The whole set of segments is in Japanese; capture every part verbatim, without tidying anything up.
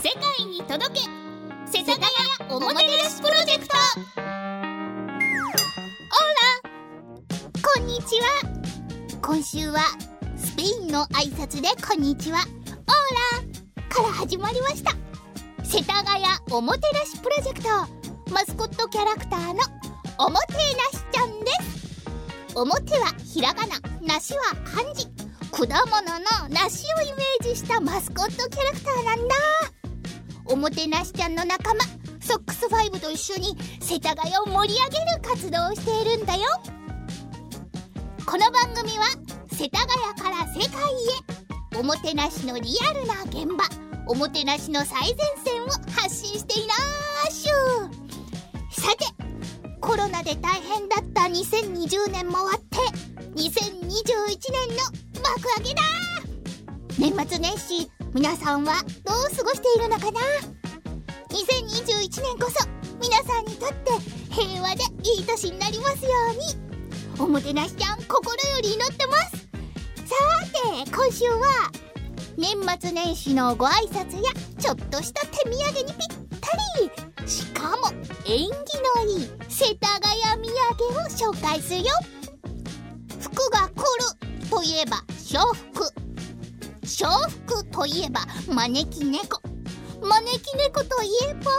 世界に届け世田谷おもてなしプロジェクト。オーラ、こんにちは。今週はスペインの挨拶でこんにちは、オーラから始まりました世田谷おもてなしプロジェクト。マスコットキャラクターのおもてなしちゃんです。おもてはひらがな、なしは漢字、果物の梨をイメージしたマスコットキャラクターなんだ。おもてなしちゃんの仲間ソックスファイブと一緒に世田谷を盛り上げる活動をしているんだよ。この番組は世田谷から世界へ、おもてなしのリアルな現場、おもてなしの最前線を発信していらっしゅ。さて、コロナで大変だったにせんにじゅうねんも終わってにせんにじゅういちねんの幕開けだ。年末年始、皆さんはどう過ごしているのかな。にせんにじゅういちねんこそ皆さんにとって平和でいい年になりますように、おもてなしちゃん心より祈ってます。さて、今週は年末年始のご挨拶やちょっとした手土産にぴったり、しかも縁起のいい世田谷土産を紹介するよ。服が来るといえば笑福、笑福といえば招き猫、招き猫といえば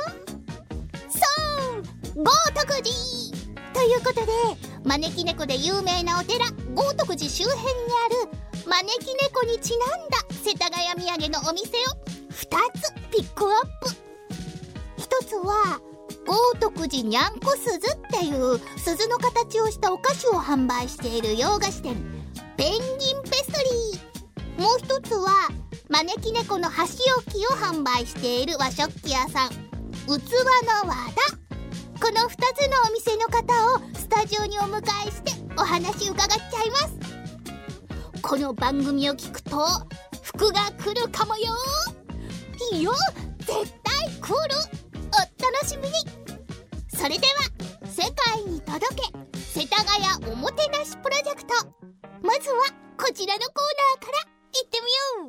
そう豪徳寺ということで、招き猫で有名なお寺豪徳寺周辺にある招き猫にちなんだ世田谷土産のお店をふたつピックアップ。ひとつは豪徳寺にゃんこ鈴っていう鈴の形をしたお菓子を販売している洋菓子店ペンギンペストリー。もう一つは招き猫の箸置きを販売している和食器屋さん器の和田。このふたつのお店の方をスタジオにお迎えしてお話伺っちゃいます。この番組を聞くと服が来るかもよ。いいよ、絶対来る。お楽しみに。それでは世界に届け世田谷おもてなしプロジェクト、まずはこちらのコーナーから行ってみよう。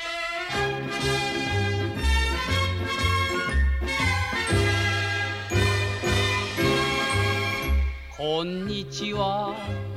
こんにちは。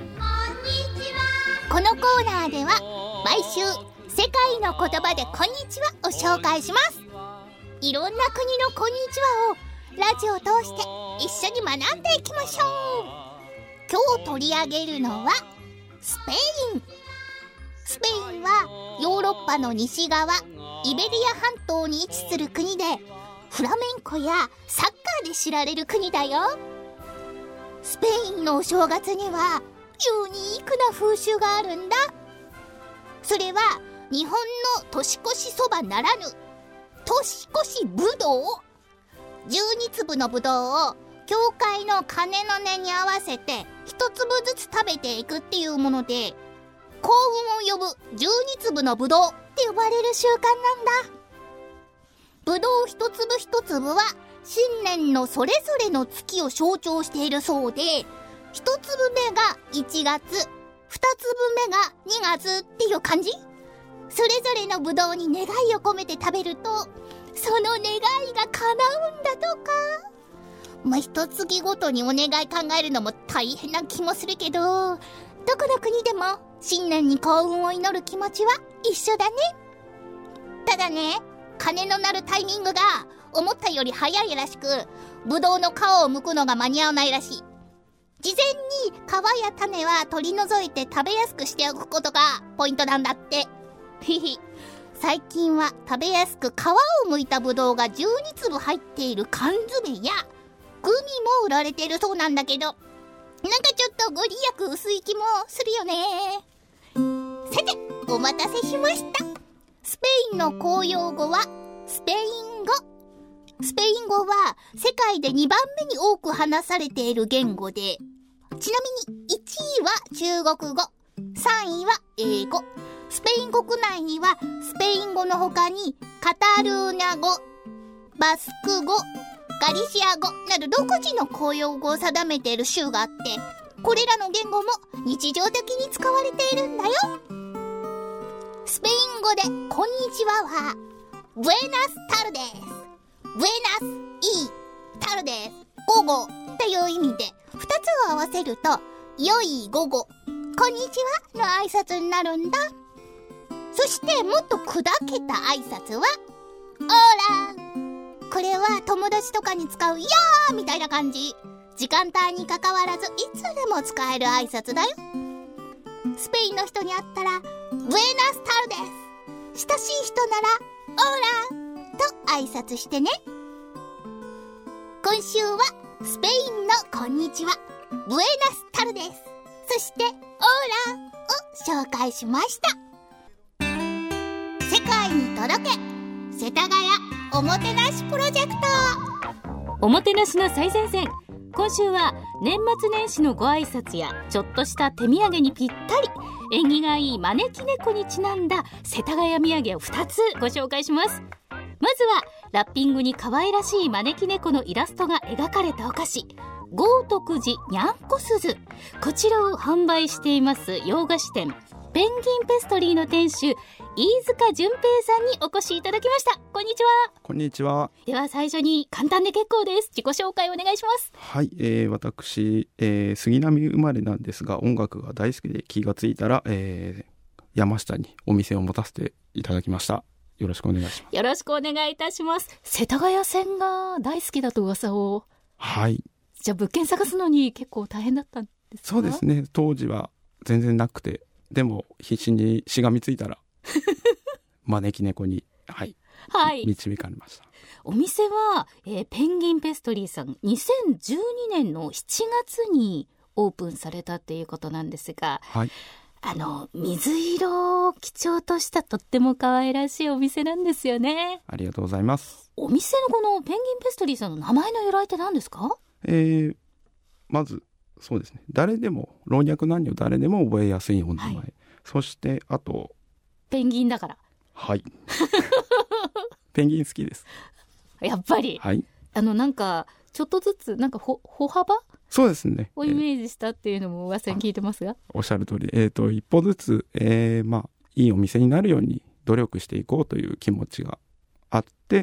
このコーナーでは毎週世界の言葉でこんにちはを紹介します。いろんな国のこんにちはをラジオを通して一緒に学んでいきましょう。今日取り上げるのはスペイン。スペインはヨーロッパの西側イベリア半島に位置する国で、フラメンコやサッカーで知られる国だよ。スペインのお正月にはユニークな風習があるんだ。それは日本の年越しそばならぬ年越しぶどう。じゅうにつぶのぶどうを教会の鐘の音に合わせて一粒ずつ食べていくっていうもので、幸運を呼ぶじゅうにつぶのぶどうって呼ばれる習慣なんだ。ぶどう一粒一粒は新年のそれぞれの月を象徴しているそうで、一粒目がいちがつ、二粒目がにがつっていう感じ。それぞれのぶどうに願いを込めて食べるとその願いが叶うんだとか。まあ、一月ごとにお願い考えるのも大変な気もするけど、どこの国でも新年に幸運を祈る気持ちは一緒だね。ただね、鐘の鳴るタイミングが思ったより早いらしく、ぶどうの皮を剥くのが間に合わないらしい。事前に皮や種は取り除いて食べやすくしておくことがポイントなんだって。ひひ、最近は食べやすく皮を剥いたぶどうがじゅうにつぶ入っている缶詰やグミも売られているそうなんだけど、なんかちょっとご利益薄い気もするよね。さて、お待たせしました。スペインの公用語はスペイン語。スペイン語は世界でにばんめに多く話されている言語で、ちなみにいちいは中国語、さんいは英語。スペイン国内にはスペイン語の他にカタルーニャ語、バスク語、ガリシア語など独自の公用語を定めている州があって、これらの言語も日常的に使われているんだよ。スペイン語でこんにちははブエナスタルデス。ブエナスイタルデス。午後っていう意味で、二つを合わせると、良い午後、こんにちはの挨拶になるんだ。そしてもっと砕けた挨拶は、オーラ。これは友達とかに使う、やーみたいな感じ。時間帯に関わらずいつでも使える挨拶だよ。スペインの人に会ったら、ブエナスタルデス。親しい人なら、オーラと挨拶してね。今週はスペインのこんにちは、ブエナスタルデス。そしてオーラを紹介しました。世界に届け、世田谷おもてなしプロジェクト。 おもてなしの最前線。今週は年末年始のご挨拶やちょっとした手土産にぴったり、縁起がいい招き猫にちなんだ世田谷土産をふたつご紹介します。まずはラッピングに可愛らしい招き猫のイラストが描かれたお菓子、豪徳寺にゃんこ鈴。こちらを販売しています洋菓子店ペンギンペストリーの店主、飯塚淳平さんにお越しいただきました。こんにちは。 こんにちは。 では最初に簡単で結構です。自己紹介お願いします。 はい、えー、私、えー、杉並生まれなんですが、音楽が大好きで気がついたら、えー、山下にお店を持たせていただきました。よろしくお願いします。 よろしくお願いいたします。世田谷線が大好きだと噂を。 はい。 じゃあ物件探すのに結構大変だったんですか？ そうですね。当時は全然なくて、でも必死にしがみついたら招き猫に、はい、はい、導かれました。 お店は、えー、ペンギンペストリーさんにせんじゅうにねんのしちがつにオープンされたっていうことなんですが、 はい、 あの水色を基調としたとっても可愛らしいお店なんですよね。 ありがとうございます。 お店のこのペンギンペストリーさんの名前の由来って何ですか？ えー、まずそうですね、誰でも老若男女誰でも覚えやすいお名前、はい、そしてあとペンギンだから、 はいペンギン好きです。 やっぱり、 はい、 あのなんかちょっとずつなんか歩幅そうですねをイメージしたっていうのも噂に聞いてますが、 えー、おっしゃる通り、えーと、一歩ずつ、えーまあ、いいお店になるように努力していこうという気持ちがあって、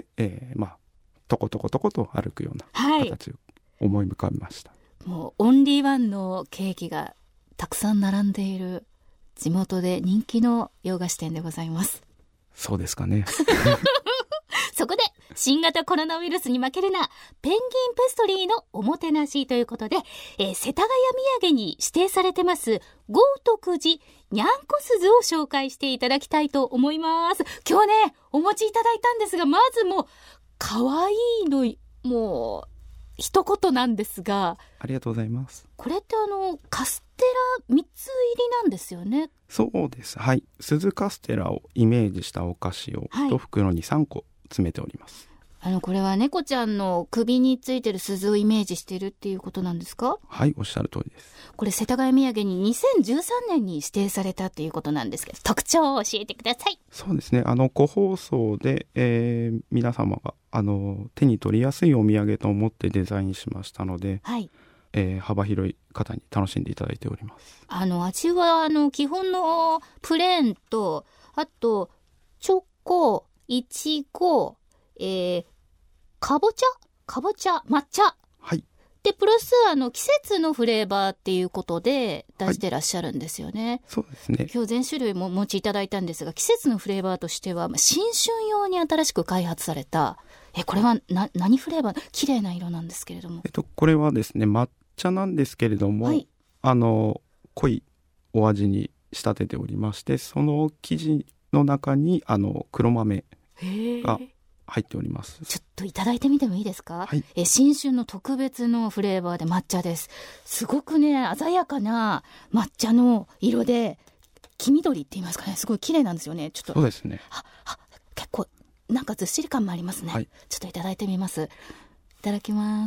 えー、まあとことことこと歩くような形を思い浮かべました。はい、 もうオンリーワンのケーキがたくさん並んでいる地元で人気の洋菓子店でございます。 そうですかねそこで新型コロナウイルスに負けるなペンギンペストリーのおもてなしということで、えー、世田谷土産に指定されてます豪徳寺にゃんこ鈴を紹介していただきたいと思います。今日ねお持ちいただいたんですが、まずもう可愛いのもう一言なんですが、 ありがとうございます。 これってあのカステラみっつ入りなんですよね。 そうです。はい、鈴カステラをイメージしたお菓子を一袋にさんこ詰めております。 はい、あのこれは猫ちゃんの首についてる鈴をイメージしているっていうことなんですか？ はい、おっしゃる通りです。 これ世田谷土産ににせんじゅうさんねんに指定されたっていうことなんですけど、特徴を教えてください。 そうですね、あの個包装で、えー、皆様があの手に取りやすいお土産と思ってデザインしましたので、 はい、 えー、幅広い方に楽しんでいただいております。 あの味はあの基本のプレーンと、あとチョコ、いちご、えー、かぼちゃかぼちゃ抹茶、 はい、 でプラスあの季節のフレーバーっていうことで出してらっしゃるんですよね。はい、 そうですね。 今日全種類もお持ちいただいたんですが、季節のフレーバーとしては新春用に新しく開発された、えこれはな何フレーバー？綺麗な色なんですけれども、 えっと、これはですね抹茶なんですけれども、はい、あの濃いお味に仕立てておりまして、その生地の中にあの黒豆が入っております。 ちょっといただいてみてもいいですか？ はい、 え新春の特別のフレーバーで抹茶です。すごくね鮮やかな抹茶の色で黄緑って言いますかね、すごい綺麗なんですよね。ちょっとそうですね。 はは結構なんかずっしり感もありますね。はい、ちょっといただいてみます。いただきます。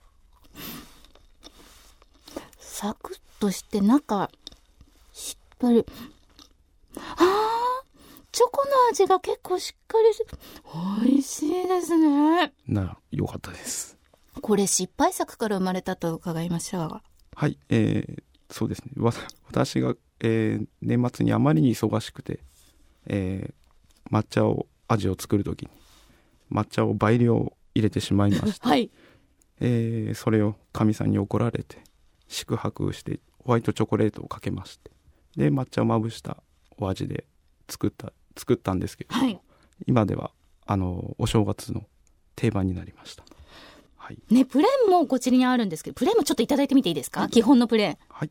サクッとして中しっとり、あチョコの味が結構しっかりして美味しいですね。 なよかったです。 これ失敗作から生まれたと伺いましたが。 はい、えー、そうですね。私が、えー、年末にあまりに忙しくて、えー、抹茶を味を作るときに抹茶を倍量入れてしまいまして、 はい、 えー、それをかみさんに怒られて四白してホワイトチョコレートをかけまして、で抹茶をまぶしたお味で作った作ったんですけど、はい、今ではあのお正月の定番になりました。はいね、プレーンもこちらにあるんですけど、プレーンもちょっといただいてみていいですか？はい、基本のプレーン、 はい、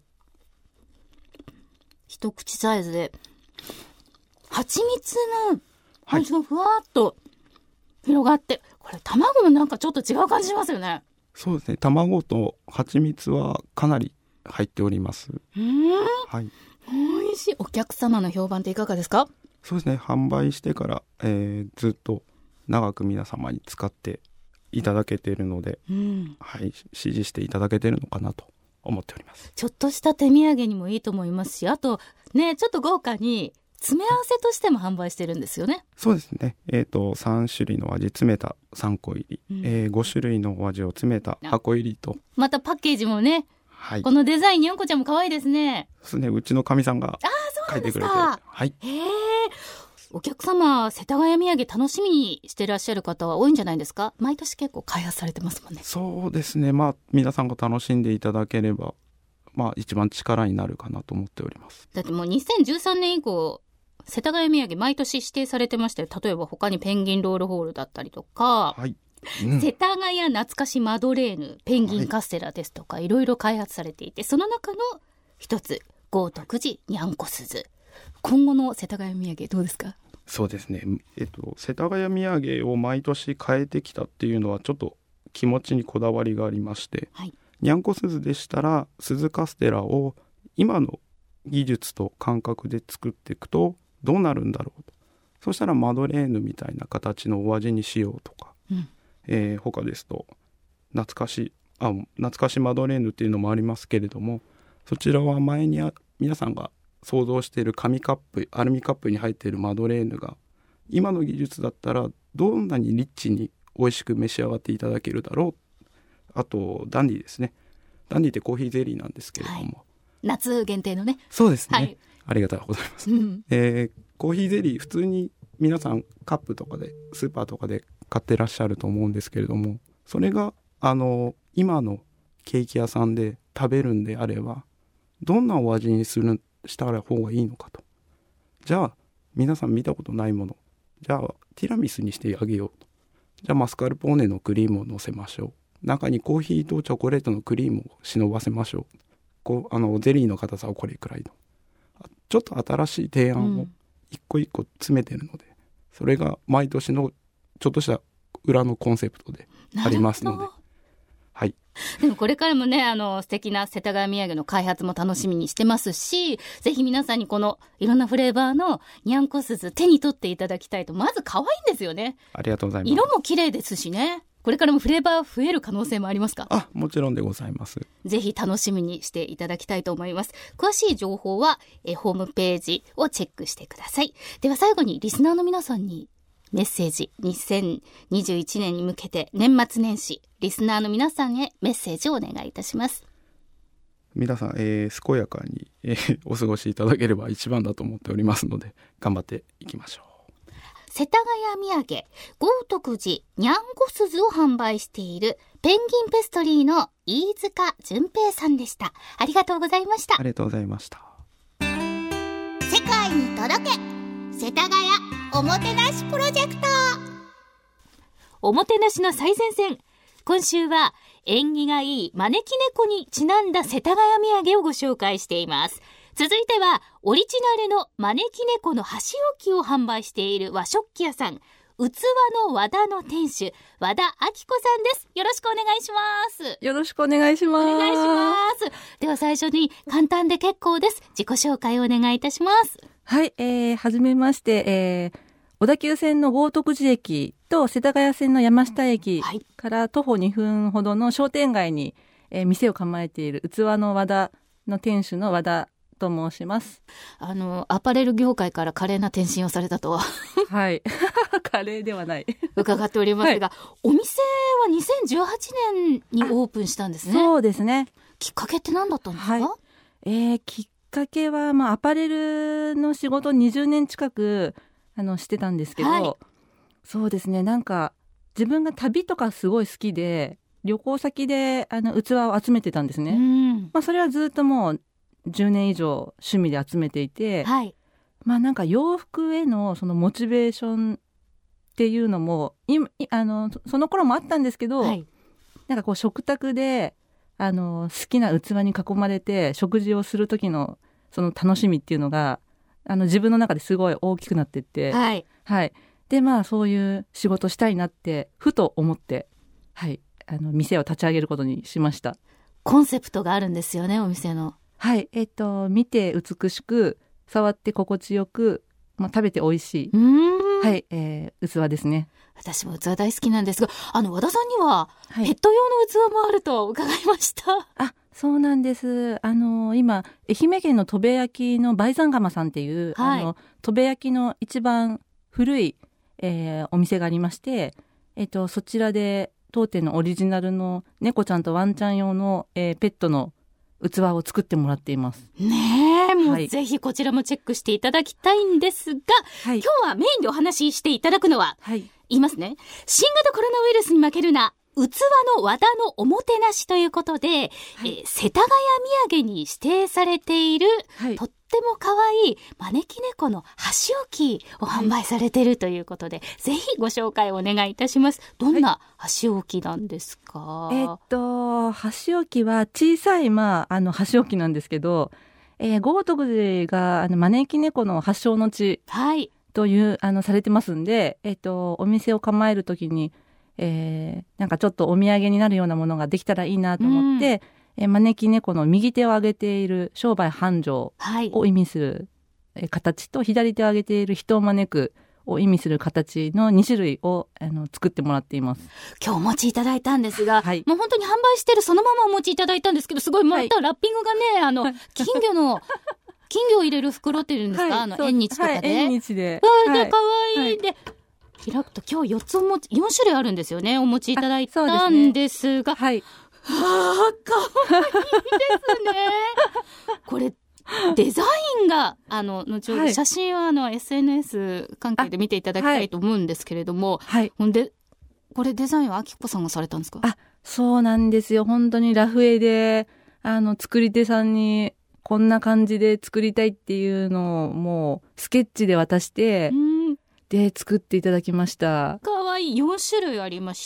一口サイズで蜂蜜の味がふわっと広がって、はい、これ卵もなんかちょっと違う感じしますよね。 そうですね、卵と蜂蜜はかなり入っております。 うーん、 はい、 おいしい。お客様の評判っていかがですか？ そうですね、販売してから、えー、ずっと長く皆様に使っていただけているので、うん、はい、支持していただけているのかなと思っております。 ちょっとした手土産にもいいと思いますし、あとね、ちょっと豪華に詰め合わせとしても販売してるんですよね。 そうですね、えーと、さん種類の味詰めたさんこ入り、うん、えー、ご種類のお味を詰めた箱入りと、 またパッケージもね、はい、このデザインにゃんこちゃんも可愛いですね。 そうですね、うちのかみさんが書いてくれて、はい、 へー、お客様世田谷土産楽しみにしてらっしゃる方は多いんじゃないですか？毎年結構開発されてますもんね。 そうですね、まあ皆さんが楽しんでいただければ、まあ一番力になるかなと思っております。 だってもうにせんじゅうさんねん以降世田谷土産毎年指定されてましたよ。例えば他にペンギンロールホールだったりとか、はい、うん、世田谷懐かしマドレーヌ、ペンギンカステラですとか、はい、いろいろ開発されていて、その中の一つ豪徳寺にゃんこすず。今後の世田谷土産どうですか？ そうですね、えっと、世田谷土産を毎年変えてきたっていうのはちょっと気持ちにこだわりがありまして、はい、にゃんこすずでしたら鈴カステラを今の技術と感覚で作っていくとどうなるんだろうと。そしたらマドレーヌみたいな形のお味にしようとか、うん、えー、他ですと懐かしあ懐かしマドレーヌっていうのもありますけれども、そちらは前にあ皆さんが想像している紙カップ、アルミカップに入っているマドレーヌが今の技術だったらどんなにリッチに美味しく召し上がっていただけるだろう。あとダンディですね、ダンディってコーヒーゼリーなんですけれども、はい、 夏限定のね。 そうですね、はい、ありがとうございます、うん、えー、コーヒーゼリー普通に皆さんカップとかでスーパーとかで買ってらっしゃると思うんですけれども、それがあの今のケーキ屋さんで食べるんであればどんなお味にするしたら方がいいのかと。じゃあ皆さん見たことないもの、じゃあティラミスにしてあげようと。じゃあマスカルポーネのクリームを乗せましょう。中にコーヒーとチョコレートのクリームを忍ばせましょう。こうあのゼリーの硬さはこれくらいのちょっと新しい提案を一個一個詰めてるので、うん、それが毎年のちょっとした裏のコンセプトでありますので、はい、 でもこれからもね、あの素敵な世田谷土産の開発も楽しみにしてますし、ぜひ皆さんにこのいろんなフレーバーのにゃんこすず手に取っていただきたいと。まず可愛いんですよね。 ありがとうございます。 色も綺麗ですしね。これからもフレーバー増える可能性もありますか？ あ、もちろんでございます。 ぜひ楽しみにしていただきたいと思います。詳しい情報はえホームページをチェックしてください。では最後にリスナーの皆さんにメッセージ、にせんにじゅういちねんに向けて年末年始リスナーの皆さんへメッセージをお願いいたします。 皆さん、えー、健やかに、えー、お過ごしいただければ一番だと思っておりますので頑張っていきましょう。 世田谷土産豪徳寺にゃんこすずを販売しているペンギンペストリーの飯塚純平さんでした。ありがとうございました。 ありがとうございました。 世界に届け世田谷おもてなしプロジェクト。 おもてなしの最前線、今週は縁起がいい招き猫にちなんだ世田谷土産をご紹介しています。続いてはオリジナルの招き猫の箸置きを販売している和食器屋さん、器の和田の店主和田明子さんです。よろしくお願いします。 よろしくお願いします。 お願いします。では最初に簡単で結構です。自己紹介をお願いいたします。 はい、えー、はじめまして、えー、小田急線の豪徳寺駅と世田谷線の山下駅から徒歩にふんほどの商店街に、えー、店を構えている器の和田の店主の和田と申します。 あのアパレル業界から華麗な転身をされたとははい華麗ではない伺っておりますが、はい、お店はにせんじゅうはちねんにオープンしたんですね。 そうですね。 きっかけって何だったんですか？ はい、えー、きっかけは、まあ、アパレルの仕事にじゅうねん近くあのしてたんですけど、はい、そうですね、なんか自分が旅とかすごい好きで旅行先であの器を集めてたんですね、 うんまあ、それはずっともうじゅうねん以上趣味で集めていて、 はいまあなんか洋服へのそのモチベーションっていうのも今あのその頃もあったんですけど、 はい、 なんかこう食卓であの好きな器に囲まれて食事をする時のその楽しみっていうのがあの自分の中ですごい大きくなっていって、 はいはい、でまあそういう仕事したいなってふと思って、はい、あの店を立ち上げることにしました。 コンセプトがあるんですよね、お店の。 はいえっと見て美しく触って心地よく、まあ、食べて美味しい、 うーん、 はいえー、器ですね。 私も器大好きなんですが、あの和田さんにははいペット用の器もあると伺いました、 あそうなんです。あの今愛媛県の砥部焼の梅山窯さんっていう、 はい、 あの砥部焼の一番古い、えー、お店がありまして、えっと、そちらで当店のオリジナルの猫ちゃんとワンちゃん用の、えー、ペットの器を作ってもらっていますねえ、もはいうぜひこちらもチェックしていただきたいんですが、 はい、 今日はメインでお話ししていただくのは、 はい、 言いますね、新型コロナウイルスに負けるな器の和田のおもてなしということで、はいえー、世田谷土産に指定されている、はい、とっても可愛い招き猫の箸置きを販売されているということで、はい、ぜひご紹介お願いいたします。どんな箸置きなんですか？ はい、えー、っと箸置きは小さい、まあ、あの箸置きなんですけど、えー、豪徳寺があの招き猫の発祥の地という、はい、あのされてますんで、えー、っとお店を構えるときにえー、なんかちょっとお土産になるようなものができたらいいなと思って、うんえー、招き猫の右手を上げている商売繁盛を意味する、はい、形と左手を上げている人を招くを意味する形のに種類をあの作ってもらっています。 今日お持ちいただいたんですが、はい、もう本当に販売してるそのままお持ちいただいたんですけど、すごいまたラッピングがね、はい、あの金魚の金魚を入れる袋っていうんですか、はい、あの縁日とかで、はい、 縁日で、 はい、で可愛い、はい、で開くと今日よっつお持ちよん種類あるんですよね、お持ちいただいたんですが、 はい、 はあ可愛いですねこれデザインがあの後ほど写真はあの エスエヌエス 関係で見ていただきたいと思うんですけれども、はい、ほんでこれデザインはあきこさんがされたんですか？ あ、そうなんですよ。本当にラフ絵であの作り手さんにこんな感じで作りたいっていうのをもうスケッチで渡してうんで作っていただきました。 かわいいよん種類ありまして、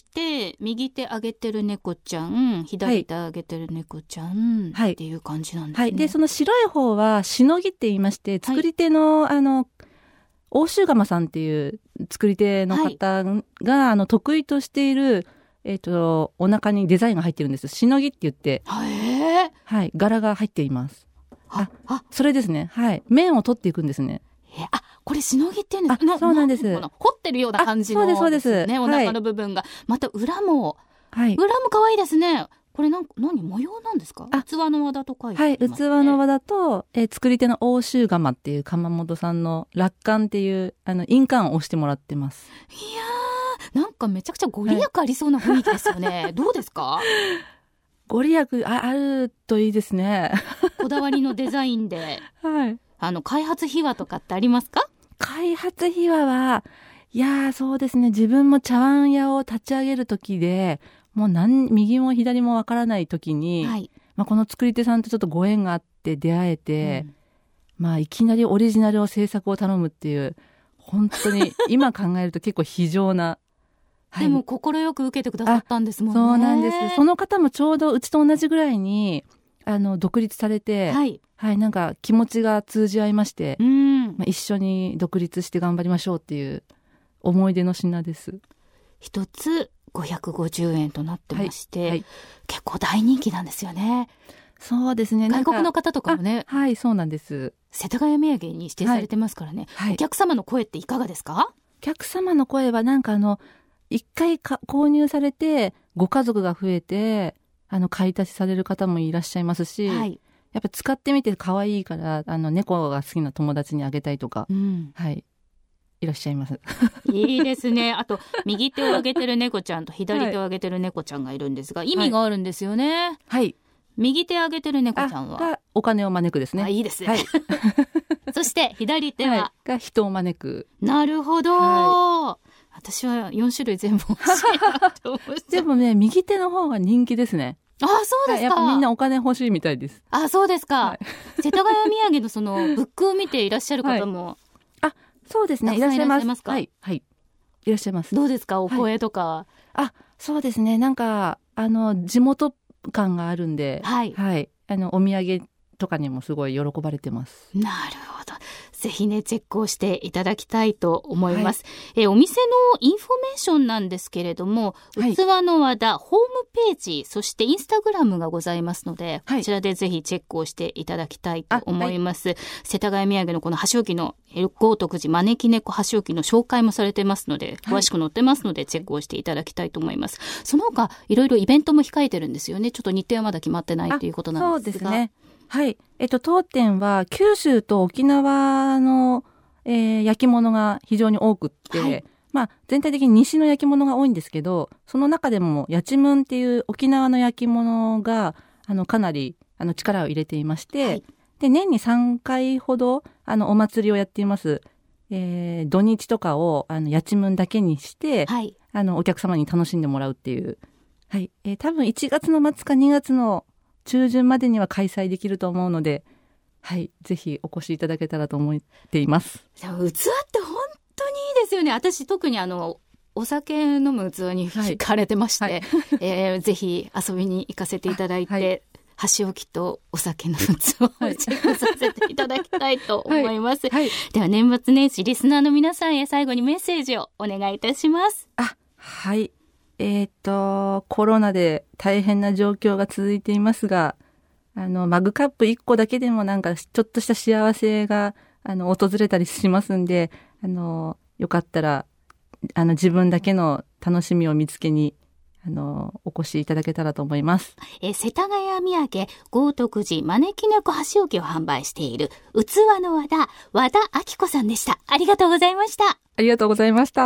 右手上げてる猫ちゃん、左手上げてる猫ちゃん、はい、っていう感じなんですね。 はい、でその白い方はしのぎって言いまして、作り手の、はい、あの大州釜さんっていう作り手の方が、はい、あの得意としている、えーと、お腹にデザインが入ってるんです。しのぎって言って、 へー、 はい、柄が入っています。ああそれですね。はい、面を取っていくんですね。 あ、これしのぎって言うんですか？ そうなんです。 掘ってるような感じの、 そうですそうです。 お腹の部分が、はい、また裏も、 はい、 裏も可愛いですね。これなん何模様なんですか？器の輪だと書いてますね。 はい、器の輪だと、えー、作り手の大州釜っていう窯元さんの落款っていうあの印鑑を押してもらってます。 いやー、なんかめちゃくちゃご利益ありそうな雰囲気ですよね。はい、どうですか？ ご利益 あ, あるといいですね。 こだわりのデザインで。 はい。 あの開発秘話とかってありますか？ 開発秘話はいやーそうですね、自分も茶碗屋を立ち上げる時でもう何右も左もわからない時に、はい、まあ、この作り手さんとちょっとご縁があって出会えて、うん、まあいきなりオリジナルを制作を頼むっていう本当に今考えると結構非常なはい、でも快く受けてくださったんですもんね。 そうなんです。その方もちょうどうちと同じぐらいにあの独立されて、はいはい、なんか気持ちが通じ合いまして、うん、まあ、一緒に独立して頑張りましょうっていう思い出の品です。 一つごひゃくごじゅうえんとなってまして、はいはい、結構大人気なんですよね。 そうですね。 外国の方とかもね、 はい、そうなんです。 世田谷土産に指定されてますからね、はいはい、お客様の声っていかがですか？ お客様の声はなんかあの一回か購入されてご家族が増えてあの買い足しされる方もいらっしゃいますし、はい、やっぱ使ってみて可愛いからあの猫が好きな友達にあげたいとか、うん、はい、いらっしゃいます。 いいですね。あと右手を上げてる猫ちゃんと左手を上げてる猫ちゃんがいるんですが、はい、意味があるんですよね。はい。右手上げてる猫ちゃんはがお金を招くですね。 あ、いいですね。はい、そして左手は、はい、 が人を招く。 なるほど。はい、 私はよん種類全部欲しいなと思ってでもね、右手の方が人気ですね。 あ、そうですか、はい、 やっぱみんなお金欲しいみたいです。 あ、そうですか、はい、世田谷土産のそのブックを見ていらっしゃる方も、はい、 あ、そうですね、いらっしゃいます。 ますか？ はい、はい、いらっしゃいます。 どうですか、お声とか？はい、 あ、そうですね、なんかあの地元感があるんで、 はい、 はい、あのお土産とかにもすごい喜ばれてます。 なるほど、ぜひねチェックをしていただきたいと思います、はい、えお店のインフォメーションなんですけれども、はい、器の和田ホームページ、そしてインスタグラムがございますので、はい、こちらでぜひチェックをしていただきたいと思います、はい、世田谷土産のこの箸置きの豪徳寺招き猫箸置きの紹介もされてますので、詳しく載ってますのでチェックをしていただきたいと思います、はい、その他いろいろイベントも控えてるんですよね。ちょっと日程はまだ決まってないということなんですが。 そうですね、はい、えっと、当店は九州と沖縄の、えー、焼き物が非常に多くって、はい、まあ、全体的に西の焼き物が多いんですけど、その中でもやちむんっていう沖縄の焼き物があのかなりあの力を入れていまして、はい、で年にさんかいほどあのお祭りをやっています。えー、土日とかをあのやちむんだけにして、はい、あのお客様に楽しんでもらうっていう、はい、えー、多分いちがつの末かにがつの中旬までには開催できると思うので、はい、ぜひお越しいただけたらと思っています。 でも器って本当にいいですよね。私特にあのお酒飲む器に惹かれてまして、はいはいえー、ぜひ遊びに行かせていただいて、はい、箸置きとお酒の器をチェックさせていただきたいと思います、はいはい、では年末年始リスナーの皆さんへ最後にメッセージをお願いいたします。 あ、はい、えーと、コロナで大変な状況が続いていますが、あの、マグカップいっこだけでもなんかちょっとした幸せが、あの、訪れたりしますんで、あの、よかったら、あの、自分だけの楽しみを見つけに、あの、お越しいただけたらと思います。 えー、世田谷土産、豪徳寺招き猫箸置きを販売している、器の和田、和田明子さんでした。ありがとうございました。 ありがとうございました。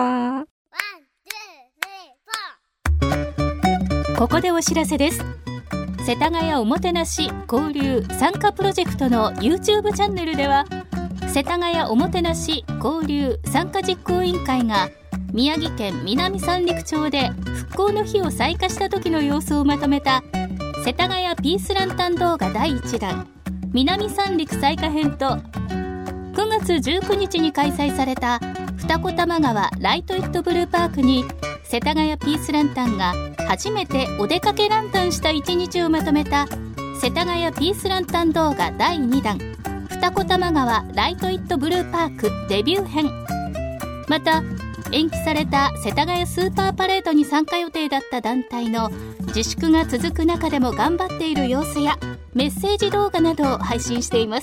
ここでお知らせです。世田谷おもてなし交流参加プロジェクトの YouTube チャンネルでは、世田谷おもてなし交流参加実行委員会が宮城県南三陸町で復興の日を再開した時の様子をまとめた世田谷ピースランタン動画だいいちだん南三陸再開編と、くがつじゅうくにちに開催された二子玉川ライトイットブルーパークに世田谷ピースランタンが初めてお出かけランタンした一日をまとめた世田谷ピースランタン動画だいにだん二子玉川ライトイットブルーパークデビュー編、また延期された世田谷スーパーパレードに参加予定だった団体の自粛が続く中でも頑張っている様子やメッセージ動画などを配信しています。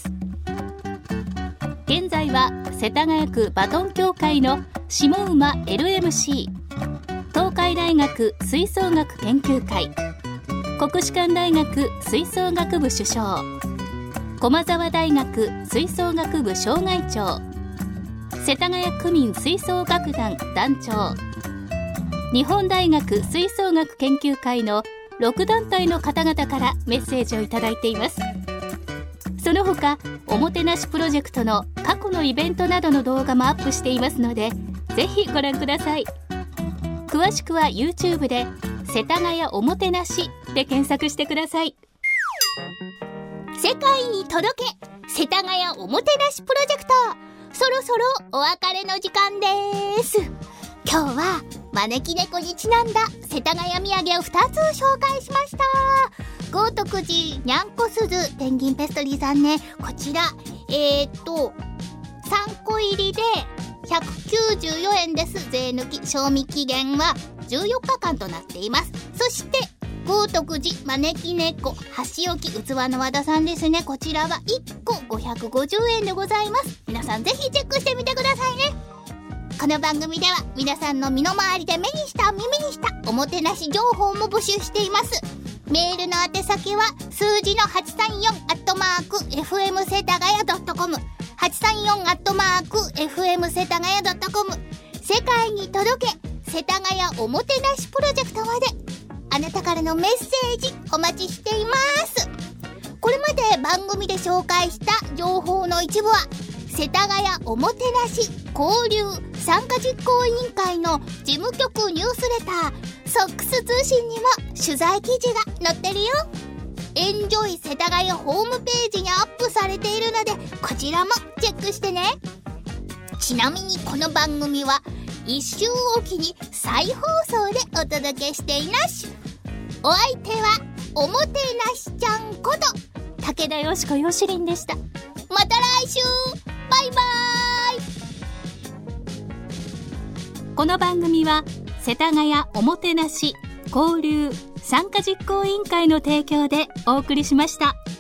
現在は世田谷区バトン協会の下馬 エルエムシー、 東海大学吹奏楽研究会、国士舘大学吹奏楽部主将、駒澤大学吹奏楽部生涯長、世田谷区民吹奏楽団団長、日本大学吹奏楽研究会のろくだんたいの方々からメッセージをいただいています。その他おもてなしプロジェクトの過去のイベントなどの動画もアップしていますので、ぜひご覧ください。詳しくは YouTube で世田谷おもてなしで検索してください。 世界に届け世田谷おもてなしプロジェクト、そろそろお別れの時間です。今日は招き猫にちなんだ世田谷土産をふたつ紹介しました。豪徳寺にゃんこすずペンギンペストリーさんね、こちらえーっとさんこ入りでひゃくきゅうじゅうよえんです。税抜き、賞味期限はじゅうよっかかんとなっています。そして豪徳寺招き猫箸置き器の和田さんですね、こちらはいっこごひゃくごじゅうえんでございます。皆さんぜひチェックしてみてくださいね。この番組では皆さんの身の回りで目にした耳にしたおもてなし情報も募集しています。メールの宛先は数字のはちさんよんアットマークエフエムセタガヤドットコム はちさんよんアットマークエフエムセタガヤドットコム、世界に届け世田谷おもてなしプロジェクトまで、あなたからのメッセージお待ちしています。これまで番組で紹介した情報の一部は世田谷おもてなし交流参加実行委員会の事務局ニュースレターソックス通信にも取材記事が載ってるよ。エンジョイ世田谷ホームページにアップされているので、こちらもチェックしてね。ちなみにこの番組はいっしゅうおきに再放送でお届けしています。お相手はおもてなしちゃんこと武田よしこよしりんでした。 また来週、バイバイ。この番組は世田谷おもてなし交流参加実行委員会の提供でお送りしました。